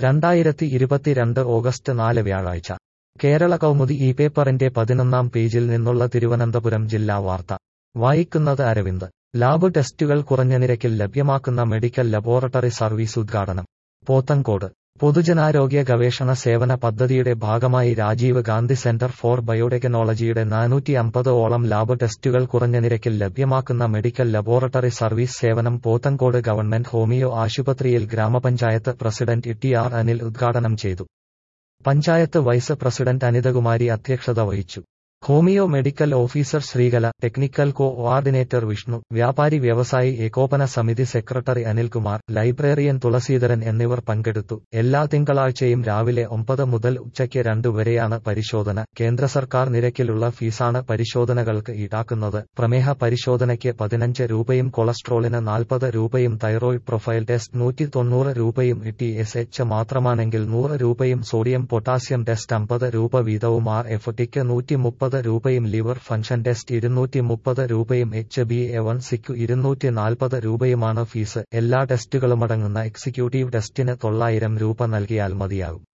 2022 August 4 വ്യാഴാഴ്ച കേരള കൗമുദി ഈ പേപ്പറിന്റെ 11-ാം പേജിൽ നിന്നുള്ള തിരുവനന്തപുരം ജില്ലാ വാർത്ത വായിക്കുന്നത് അരവിന്ദ്. ലാബ് ടെസ്റ്റുകൾ കുറഞ്ഞ നിരക്കിൽ ലഭ്യമാക്കുന്ന മെഡിക്കൽ ലബോറട്ടറി സർവീസ് ഉദ്ഘാടനം. പോത്തൻകോട്. പൊതുജനാരോഗ്യ ഗവേഷണ സേവന പദ്ധതിയുടെ ഭാഗമായി രാജീവ് ഗാന്ധി സെന്റർ ഫോർ ബയോടെക്നോളജിയുടെ 450-ഓളം ലാബ് ടെസ്റ്റുകൾ കുറഞ്ഞ നിരക്കിൽ ലഭ്യമാക്കുന്ന മെഡിക്കൽ ലബോറട്ടറി സർവീസ് സേവനം പോത്തൻകോട് ഗവൺമെന്റ് ഹോമിയോ ആശുപത്രിയിൽ ഗ്രാമപഞ്ചായത്ത് പ്രസിഡന്റ് ടി.ആർ. അനിൽ ഉദ്ഘാടനം ചെയ്തു. പഞ്ചായത്ത് വൈസ് പ്രസിഡന്റ് അനിതകുമാരി അധ്യക്ഷത വഹിച്ചു. Homeo medical officer Sreekala, technical coordinator Vishnu, വ്യാപാരി വ്യവസായി ഏകോപന സമിതി സെക്രട്ടറി അനിൽകുമാർ, ലൈബ്രറിയൻ തുളസീധരൻ എന്നിവർ പങ്കെടുത്തു. എല്ലാ തിങ്കളാഴ്ചയും രാവിലെ 9 മുതൽ ഉച്ചയ്ക്ക് 2 വരെയാണ് പരിശോധന. കേന്ദ്ര സർക്കാർ നിരക്കിലുള്ള ഫീസാണ് പരിശോധനകൾക്ക് ഈടാക്കുന്നത്. പ്രമേഹ പരിശോധനയ്ക്ക് 15 രൂപയും കൊളസ്ട്രോളിന് 40 രൂപയും തൈറോയ്ഡ് പ്രൊഫൈൽ ടെസ്റ്റ് 190 രൂപയും TSH മാത്രമാണെങ്കിൽ 100 രൂപയും സോഡിയം പൊട്ടാസ്യം ടെസ്റ്റ് 50 രൂപ വീതവും RF-ടിക്ക് 130 രൂപയും ലിവർ ഫംഗ്ഷൻ ടെസ്റ്റ് 230 രൂപയും HbA1c-ക്കു 240 രൂപയുമാണ് ഫീസ്. എല്ലാ ടെസ്റ്റുകളുമടങ്ങുന്ന എക്സിക്യൂട്ടീവ് ടെസ്റ്റിന് 900 രൂപ നൽകിയാൽ മതിയാകും.